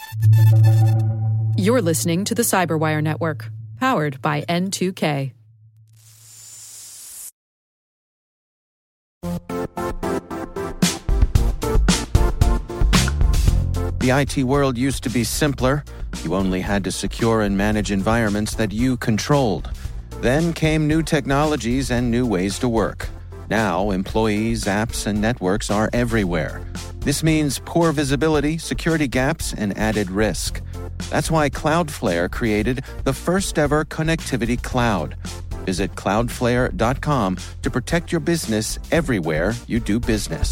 You're listening to the Cyberwire Network, powered by N2K. The IT world used to be simpler. You only had to secure and manage environments that you controlled. Then came new technologies and new ways to work. Now, employees, apps, and networks are everywhere. This means poor visibility, security gaps, and added risk. That's why Cloudflare created the first-ever connectivity cloud. Visit cloudflare.com to protect your business everywhere you do business.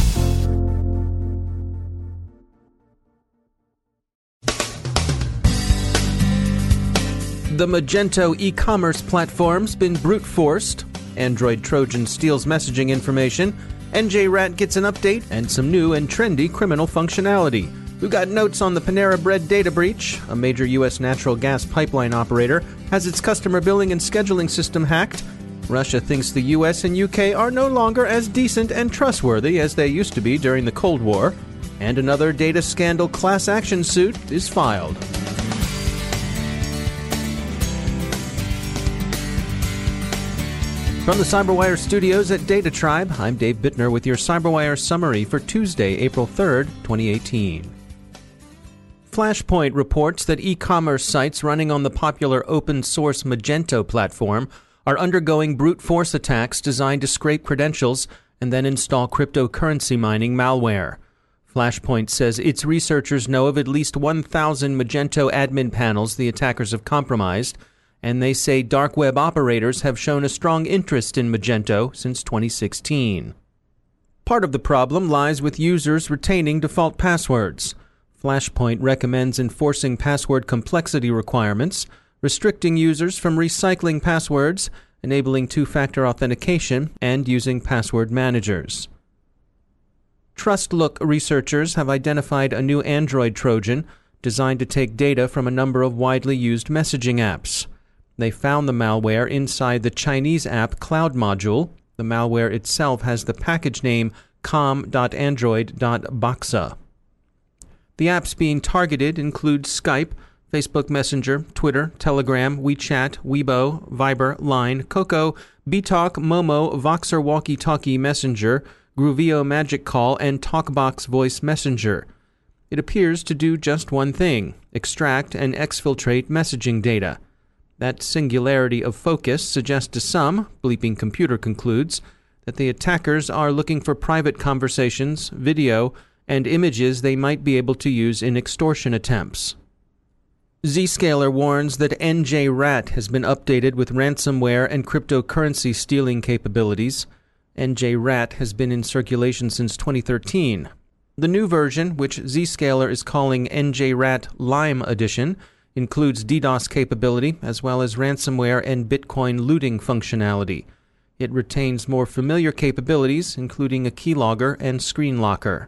The Magento e-commerce platform's been brute-forced. Android Trojan steals messaging information. NJRAT gets an update and some new and trendy criminal functionality. We've got notes on the Panera Bread data breach. A major U.S. natural gas pipeline operator has its customer billing and scheduling system hacked. Russia thinks the U.S. and U.K. are no longer as decent and trustworthy as they used to be during the Cold War. And another data scandal class action suit is filed. From the Cyberwire studios at Data Tribe, I'm Dave Bittner with your Cyberwire summary for Tuesday, April 3rd, 2018. Flashpoint reports that e-commerce sites running on the popular open-source Magento platform are undergoing brute force attacks designed to scrape credentials and then install cryptocurrency mining malware. Flashpoint says its researchers know of at least 1,000 Magento admin panels the attackers have compromised, and they say dark web operators have shown a strong interest in Magento since 2016. Part of the problem lies with users retaining default passwords. Flashpoint recommends enforcing password complexity requirements, restricting users from recycling passwords, enabling two-factor authentication, and using password managers. TrustLook researchers have identified a new Android Trojan designed to take data from a number of widely used messaging apps. They found the malware inside the Chinese app Cloud Module. The malware itself has the package name com.android.baxa. The apps being targeted include Skype, Facebook Messenger, Twitter, Telegram, WeChat, Weibo, Viber, Line, Coco, BeeTalk, Momo, Voxer Walkie-Talkie Messenger, Groovio Magic Call, and TalkBox Voice Messenger. It appears to do just one thing: extract and exfiltrate messaging data. That singularity of focus suggests to some, Bleeping Computer concludes, that the attackers are looking for private conversations, video, and images they might be able to use in extortion attempts. Zscaler warns that NJRAT has been updated with ransomware and cryptocurrency stealing capabilities. NJRAT has been in circulation since 2013. The new version, which Zscaler is calling NJRAT Lime Edition, includes DDoS capability as well as ransomware and Bitcoin looting functionality. It retains more familiar capabilities, including a keylogger and screen locker.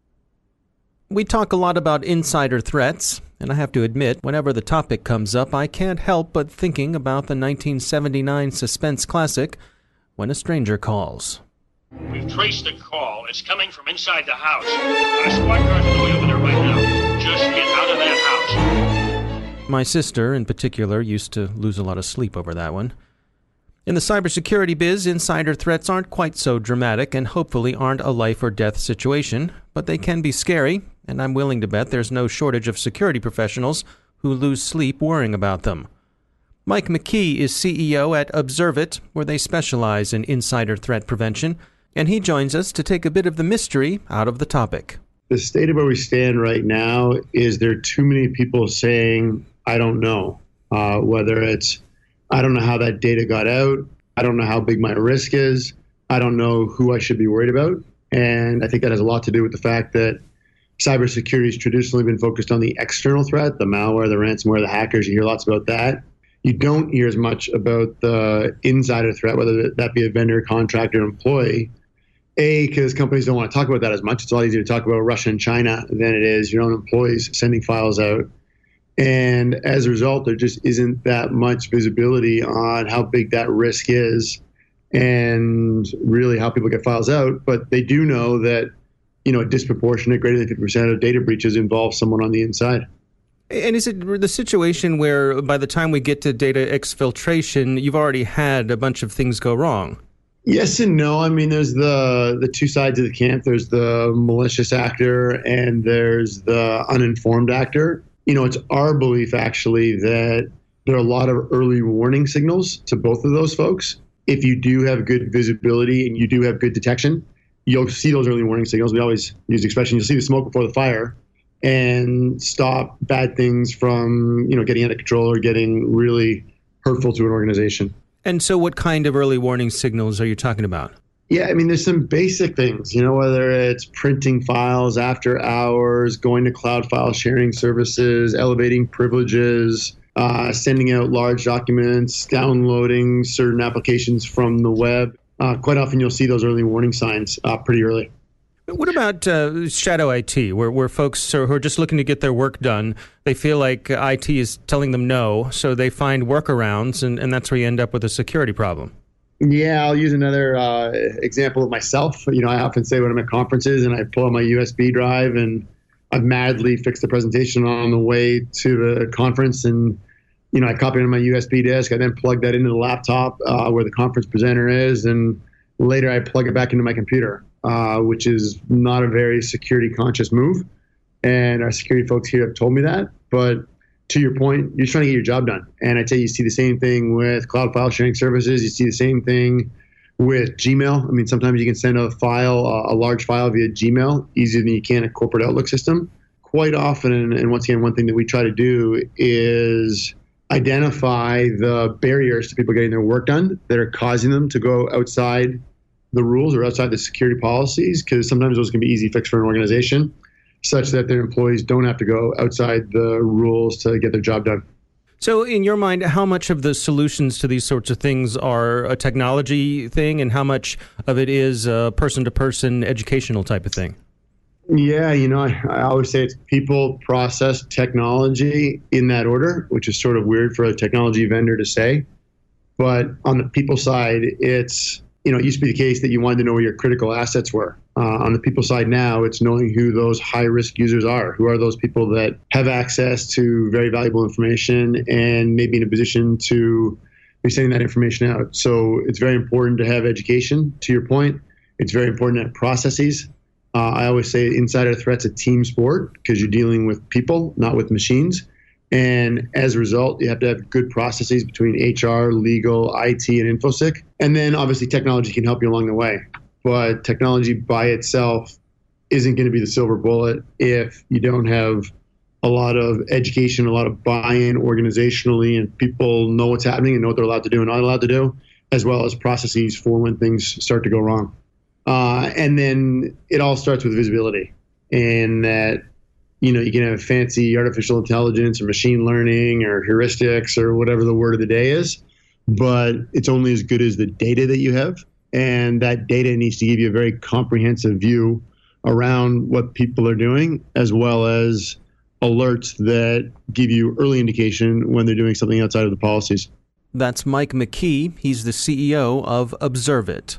We talk a lot about insider threats, and I have to admit, whenever the topic comes up, I can't help but thinking about the 1979 suspense classic, When a Stranger Calls. We've traced the call. It's coming from inside the house. Got a squad car's on the way over there right now. Just get out of that house. My sister, in particular, used to lose a lot of sleep over that one. In the cybersecurity biz, insider threats aren't quite so dramatic and hopefully aren't a life or death situation, but they can be scary, and I'm willing to bet there's no shortage of security professionals who lose sleep worrying about them. Mike McKee is CEO at Observit, where they specialize in insider threat prevention, and he joins us to take a bit of the mystery out of the topic. The state of where we stand right now is there are too many people saying, I don't know, whether it's, I don't know how that data got out. I don't know how big my risk is. I don't know who I should be worried about. And I think that has a lot to do with the fact that cybersecurity has traditionally been focused on the external threat, the malware, the ransomware, the hackers. You hear lots about that. You don't hear as much about the insider threat, whether that be a vendor, contractor, employee. Because companies don't want to talk about that as much. It's a lot easier to talk about Russia and China than it is your own employees sending files out. And as a result, there just isn't that much visibility on how big that risk is and really how people get files out. But they do know that a disproportionate, greater than 50% of data breaches involve someone on the inside. And is it the situation where by the time we get to data exfiltration, you've already had a bunch of things go wrong? Yes and no. I mean, there's the two sides of the camp. There's the malicious actor and there's the uninformed actor. It's our belief, actually, that there are a lot of early warning signals to both of those folks. If you do have good visibility and you do have good detection, you'll see those early warning signals. We always use the expression, you'll see the smoke before the fire, and stop bad things from, getting out of control or getting really hurtful to an organization. And so what kind of early warning signals are you talking about? Yeah, I mean, there's some basic things, whether it's printing files after hours, going to cloud file sharing services, elevating privileges, sending out large documents, downloading certain applications from the web. Quite often you'll see those early warning signs pretty early. What about shadow IT, where folks who are just looking to get their work done, they feel like IT is telling them no, so they find workarounds, and that's where you end up with a security problem? Yeah, I'll use another example of myself. I often say when I'm at conferences and I pull out my USB drive and I've madly fixed the presentation on the way to the conference, and I copy it on my USB disk. I then plug that into the laptop where the conference presenter is, and later I plug it back into my computer. Which is not a very security conscious move. And our security folks here have told me that. But to your point, you're trying to get your job done. And I tell you see the same thing with cloud file sharing services. You see the same thing with Gmail. I mean, sometimes you can send a file, a large file via Gmail, easier than you can a corporate Outlook system. Quite often, and once again, one thing that we try to do is identify the barriers to people getting their work done that are causing them to go outside the rules or outside the security policies, because sometimes those can be easy fix for an organization, such that their employees don't have to go outside the rules to get their job done. So in your mind, how much of the solutions to these sorts of things are a technology thing and how much of it is a person-to-person educational type of thing? Yeah, I always say it's people, process, technology in that order, which is sort of weird for a technology vendor to say. But on the people side, it's it used to be the case that you wanted to know where your critical assets were. On the people side now, it's knowing who those high-risk users are. Who are those people that have access to very valuable information and maybe in a position to be sending that information out. So it's very important to have education, to your point. It's very important to have processes. I always say insider threat's a team sport because you're dealing with people, not with machines. And as a result, you have to have good processes between HR, legal, IT, and InfoSec. And then obviously technology can help you along the way. But technology by itself isn't going to be the silver bullet if you don't have a lot of education, a lot of buy-in organizationally, and people know what's happening and know what they're allowed to do and not allowed to do, as well as processes for when things start to go wrong. And then it all starts with visibility, and that you can have fancy artificial intelligence or machine learning or heuristics or whatever the word of the day is, but it's only as good as the data that you have. And that data needs to give you a very comprehensive view around what people are doing, as well as alerts that give you early indication when they're doing something outside of the policies. That's Mike McKee. He's the CEO of Observit.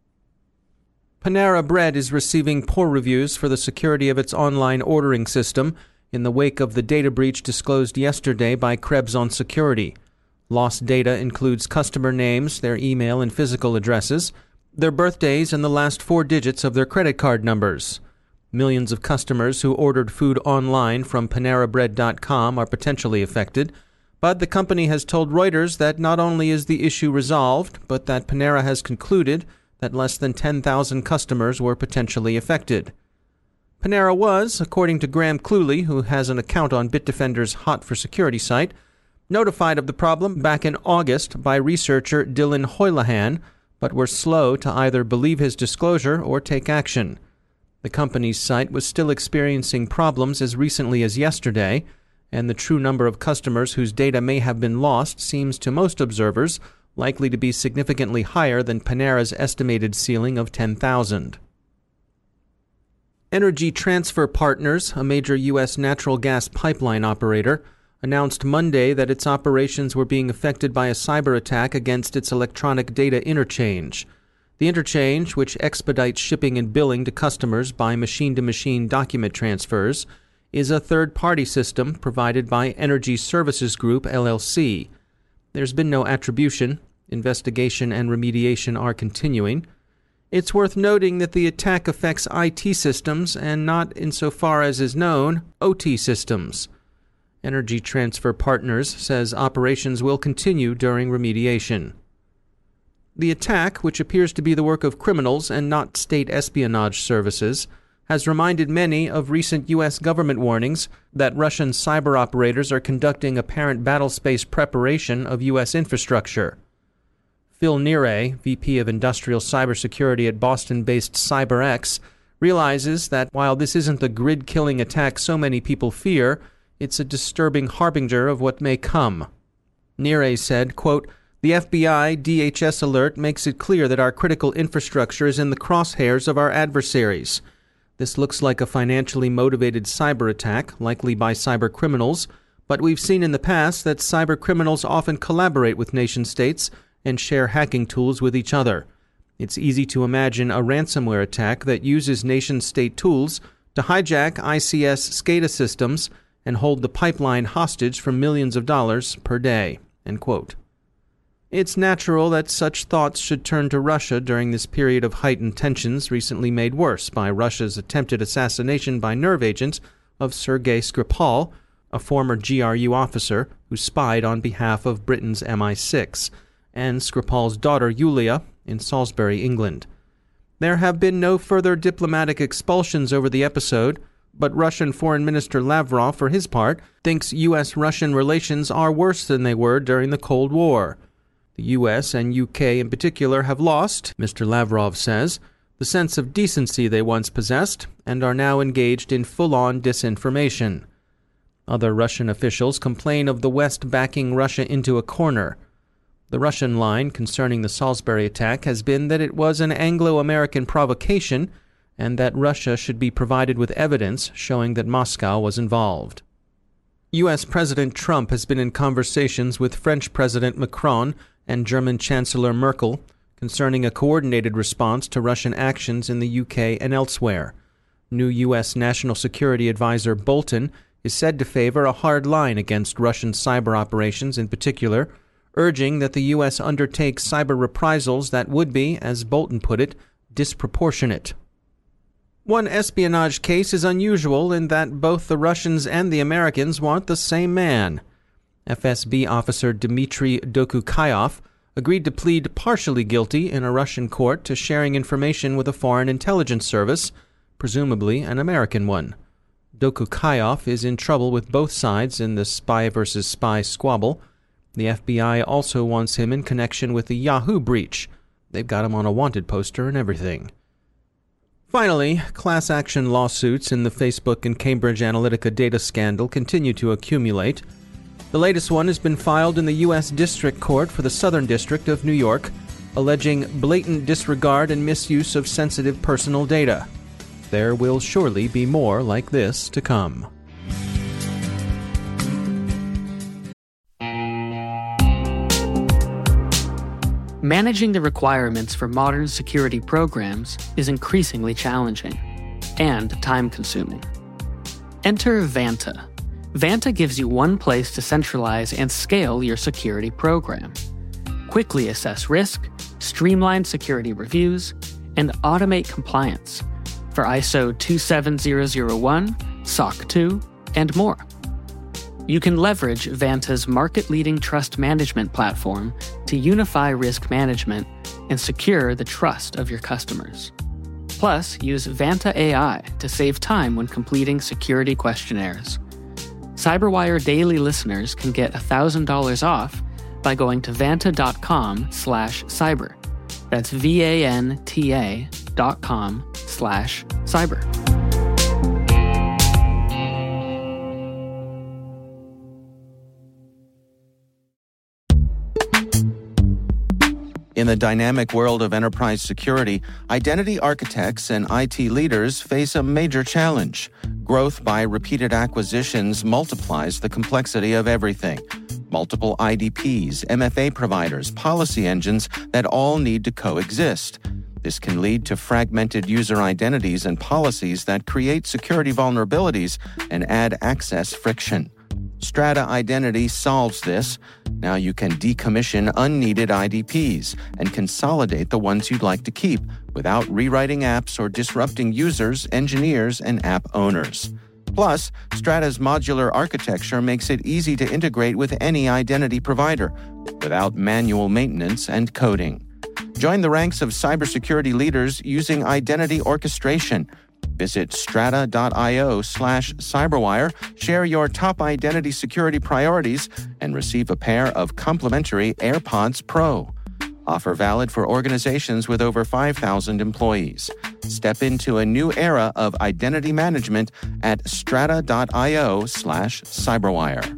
Panera Bread is receiving poor reviews for the security of its online ordering system in the wake of the data breach disclosed yesterday by Krebs on Security. Lost data includes customer names, their email and physical addresses, their birthdays, and the last 4 digits of their credit card numbers. Millions of customers who ordered food online from PaneraBread.com are potentially affected, but the company has told Reuters that not only is the issue resolved, but that Panera has concluded that less than 10,000 customers were potentially affected. Panera was, according to Graham Cluley, who has an account on Bitdefender's Hot for Security site, notified of the problem back in August by researcher Dylan Hoylahan, but were slow to either believe his disclosure or take action. The company's site was still experiencing problems as recently as yesterday, and the true number of customers whose data may have been lost seems to most observers likely to be significantly higher than Panera's estimated ceiling of 10,000. Energy Transfer Partners, a major U.S. natural gas pipeline operator, announced Monday that its operations were being affected by a cyber attack against its electronic data interchange. The interchange, which expedites shipping and billing to customers by machine-to-machine document transfers, is a third-party system provided by Energy Services Group, LLC. There's been no attribution. Investigation and remediation are continuing. It's worth noting that the attack affects IT systems and not, insofar as is known, OT systems. Energy Transfer Partners says operations will continue during remediation. The attack, which appears to be the work of criminals and not state espionage services, has reminded many of recent U.S. government warnings that Russian cyber operators are conducting apparent battlespace preparation of U.S. infrastructure. Phil Neary, VP of Industrial Cybersecurity at Boston-based CyberX, realizes that while this isn't the grid-killing attack so many people fear, it's a disturbing harbinger of what may come. Neary said, quote, "The FBI DHS alert makes it clear that our critical infrastructure is in the crosshairs of our adversaries. This looks like a financially motivated cyber attack, likely by cyber criminals, but we've seen in the past that cyber criminals often collaborate with nation-states and share hacking tools with each other. It's easy to imagine a ransomware attack that uses nation-state tools to hijack ICS SCADA systems and hold the pipeline hostage for millions of dollars per day." End quote. It's natural that such thoughts should turn to Russia during this period of heightened tensions recently made worse by Russia's attempted assassination by nerve agents of Sergei Skripal, a former GRU officer who spied on behalf of Britain's MI6, and Skripal's daughter Yulia in Salisbury, England. There have been no further diplomatic expulsions over the episode, but Russian Foreign Minister Lavrov, for his part, thinks U.S.-Russian relations are worse than they were during the Cold War. The U.S. and U.K. in particular have lost, Mr. Lavrov says, the sense of decency they once possessed and are now engaged in full-on disinformation. Other Russian officials complain of the West backing Russia into a corner. The Russian line concerning the Salisbury attack has been that it was an Anglo-American provocation and that Russia should be provided with evidence showing that Moscow was involved. U.S. President Trump has been in conversations with French President Macron and German Chancellor Merkel concerning a coordinated response to Russian actions in the UK and elsewhere. New U.S. National Security Advisor Bolton is said to favor a hard line against Russian cyber operations in particular, urging that the U.S. undertake cyber reprisals that would be, as Bolton put it, disproportionate. One espionage case is unusual in that both the Russians and the Americans want the same man. FSB officer Dmitry Dokukayev agreed to plead partially guilty in a Russian court to sharing information with a foreign intelligence service, presumably an American one. Dokukayev is in trouble with both sides in the spy versus spy squabble. The FBI also wants him in connection with the Yahoo breach. They've got him on a wanted poster and everything. Finally, class action lawsuits in the Facebook and Cambridge Analytica data scandal continue to accumulate. The latest one has been filed in the U.S. District Court for the Southern District of New York, alleging blatant disregard and misuse of sensitive personal data. There will surely be more like this to come. Managing the requirements for modern security programs is increasingly challenging and time-consuming. Enter Vanta. Vanta gives you one place to centralize and scale your security program. Quickly assess risk, streamline security reviews, and automate compliance for ISO 27001, SOC 2, and more. You can leverage Vanta's market-leading trust management platform to unify risk management and secure the trust of your customers. Plus, use Vanta AI to save time when completing security questionnaires. CyberWire Daily listeners can get $1,000 off by going to vanta.com/cyber. That's vanta.com/cyber. In the dynamic world of enterprise security, identity architects and IT leaders face a major challenge. Growth by repeated acquisitions multiplies the complexity of everything. Multiple IDPs, MFA providers, policy engines that all need to coexist. This can lead to fragmented user identities and policies that create security vulnerabilities and add access friction. Strata Identity solves this. Now you can decommission unneeded IDPs and consolidate the ones you'd like to keep without rewriting apps or disrupting users, engineers, and app owners. Plus, Strata's modular architecture makes it easy to integrate with any identity provider without manual maintenance and coding. Join the ranks of cybersecurity leaders using identity orchestration. Visit strata.io/cyberwire, share your top identity security priorities, and receive a pair of complimentary AirPods Pro. Offer valid for organizations with over 5,000 employees. Step into a new era of identity management at strata.io/cyberwire.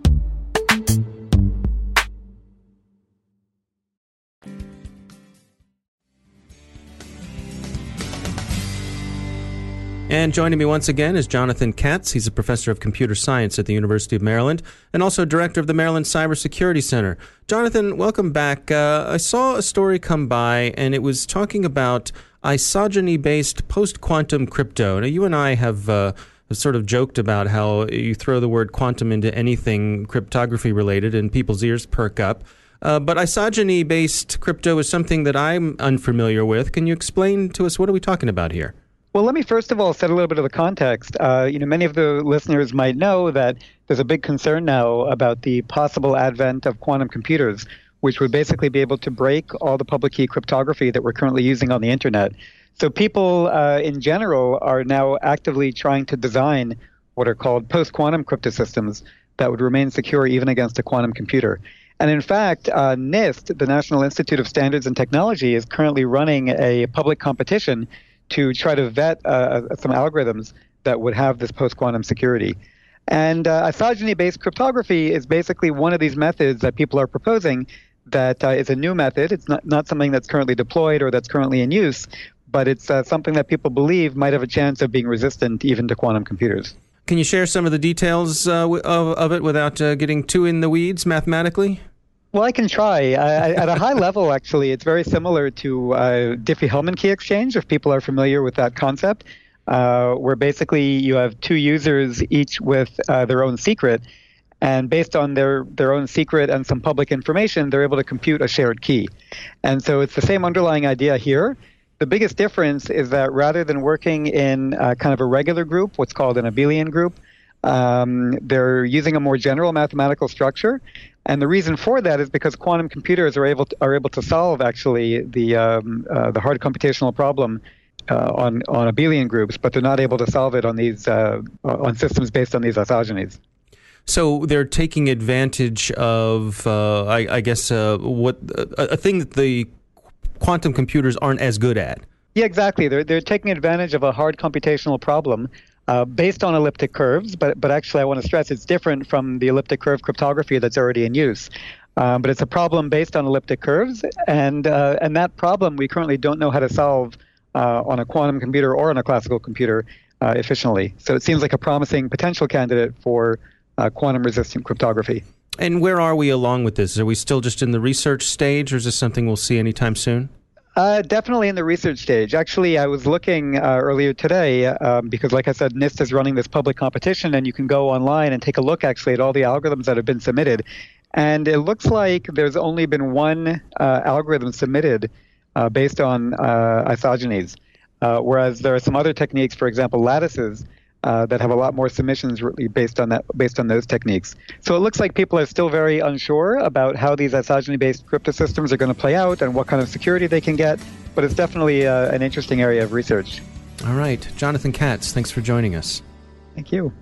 And joining me once again is Jonathan Katz. He's a professor of computer science at the University of Maryland and also director of the Maryland Cybersecurity Center. Jonathan, welcome back. I saw a story come by, and it was talking about isogeny-based post-quantum crypto. Now, you and I have sort of joked about how you throw the word quantum into anything cryptography-related, and people's ears perk up. But isogeny-based crypto is something that I'm unfamiliar with. Can you explain to us, what are we talking about here? Well, let me first of all set a little bit of the context. Many of the listeners might know that there's a big concern now about the possible advent of quantum computers, which would basically be able to break all the public key cryptography that we're currently using on the internet. So people in general are now actively trying to design what are called post-quantum cryptosystems that would remain secure even against a quantum computer. And in fact, NIST, the National Institute of Standards and Technology, is currently running a public competition to try to vet some algorithms that would have this post-quantum security. And isogeny-based cryptography is basically one of these methods that people are proposing that is a new method. It's not something that's currently deployed or that's currently in use, but it's something that people believe might have a chance of being resistant even to quantum computers. Can you share some of the details of it without getting too in the weeds mathematically? Well, I can try. At a high level, actually, it's very similar to Diffie-Hellman key exchange, if people are familiar with that concept, where basically you have two users, each with their own secret, and based on their own secret and some public information, they're able to compute a shared key. And so it's the same underlying idea here. The biggest difference is that rather than working in kind of a regular group, what's called an abelian group, they're using a more general mathematical structure. And the reason for that is because quantum computers are able to solve actually the hard computational problem on abelian groups, but they're not able to solve it on these on systems based on these isogenies. So they're taking advantage of, I guess, a thing that the quantum computers aren't as good at. Yeah, exactly. They're taking advantage of a hard computational problem based on elliptic curves, but actually I want to stress it's different from the elliptic curve cryptography that's already in use. But it's a problem based on elliptic curves, and that problem we currently don't know how to solve on a quantum computer or on a classical computer efficiently. So it seems like a promising potential candidate for quantum-resistant cryptography. And where are we along with this? Are we still just in the research stage, or is this something we'll see anytime soon? Definitely in the research stage. Actually, I was looking earlier today because, like I said, NIST is running this public competition, and you can go online and take a look, actually, at all the algorithms that have been submitted. And it looks like there's only been one algorithm submitted based on isogenies, whereas there are some other techniques, for example, lattices, that have a lot more submissions really based on those techniques. So it looks like people are still very unsure about how these isogeny-based crypto systems are going to play out and what kind of security they can get, but it's definitely an interesting area of research. All right. Jonathan Katz, thanks for joining us. Thank you.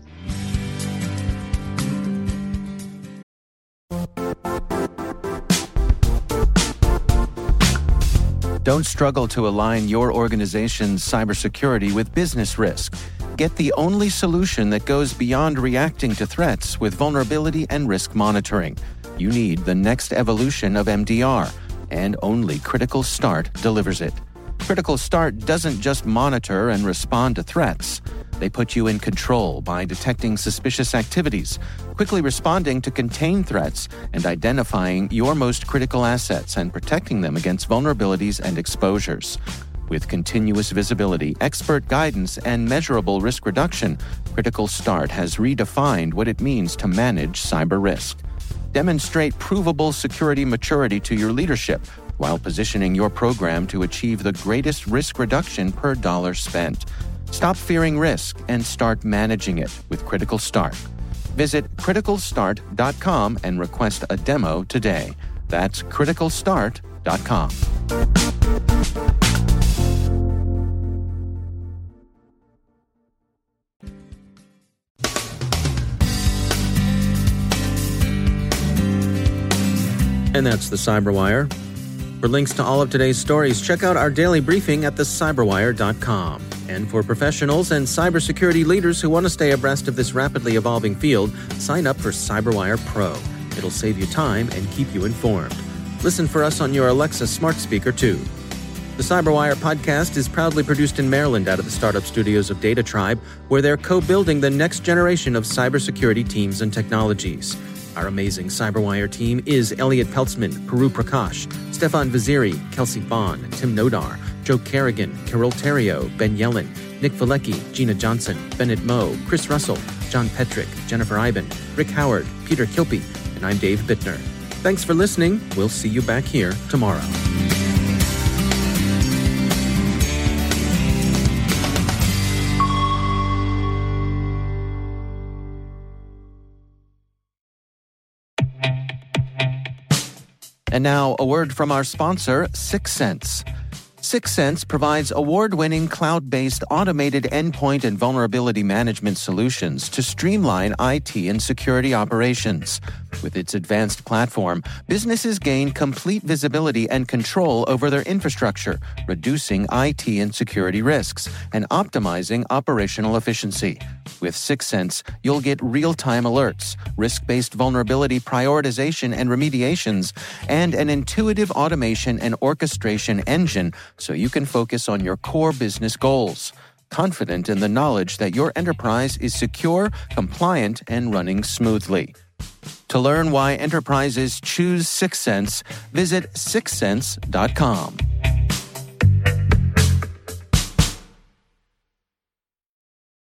Don't struggle to align your organization's cybersecurity with business risk. Get the only solution that goes beyond reacting to threats with vulnerability and risk monitoring. You need the next evolution of MDR, and only Critical Start delivers it. Critical Start doesn't just monitor and respond to threats. They put you in control by detecting suspicious activities, quickly responding to contain threats, and identifying your most critical assets and protecting them against vulnerabilities and exposures. With continuous visibility, expert guidance, and measurable risk reduction, Critical Start has redefined what it means to manage cyber risk. Demonstrate provable security maturity to your leadership while positioning your program to achieve the greatest risk reduction per dollar spent. Stop fearing risk and start managing it with Critical Start. Visit criticalstart.com and request a demo today. That's criticalstart.com. And that's the Cyberwire. For links to all of today's stories, check out our daily briefing at thecyberwire.com. And for professionals and cybersecurity leaders who want to stay abreast of this rapidly evolving field, sign up for Cyberwire Pro. It'll save you time and keep you informed. Listen for us on your Alexa smart speaker, too. The Cyberwire podcast is proudly produced in Maryland out of the startup studios of Data Tribe, where they're co-building the next generation of cybersecurity teams and technologies. Our amazing Cyberwire team is Elliot Peltzman, Puru Prakash, Stefan Vaziri, Kelsey Bond, Tim Nodar, Joe Kerrigan, Carol Terrio, Ben Yellen, Nick Valecki, Gina Johnson, Bennett Moe, Chris Russell, John Petrick, Jennifer Iben, Rick Howard, Peter Kilpie, and I'm Dave Bittner. Thanks for listening. We'll see you back here tomorrow. And now, a word from our sponsor, Syxsense. Syxsense provides award-winning cloud-based automated endpoint and vulnerability management solutions to streamline IT and security operations. With its advanced platform, businesses gain complete visibility and control over their infrastructure, reducing IT and security risks and optimizing operational efficiency. With Syxsense, you'll get real-time alerts, risk-based vulnerability prioritization and remediations, and an intuitive automation and orchestration engine so you can focus on your core business goals. Confident in the knowledge that your enterprise is secure, compliant, and running smoothly. To learn why enterprises choose Syxsense, visit syxsense.com.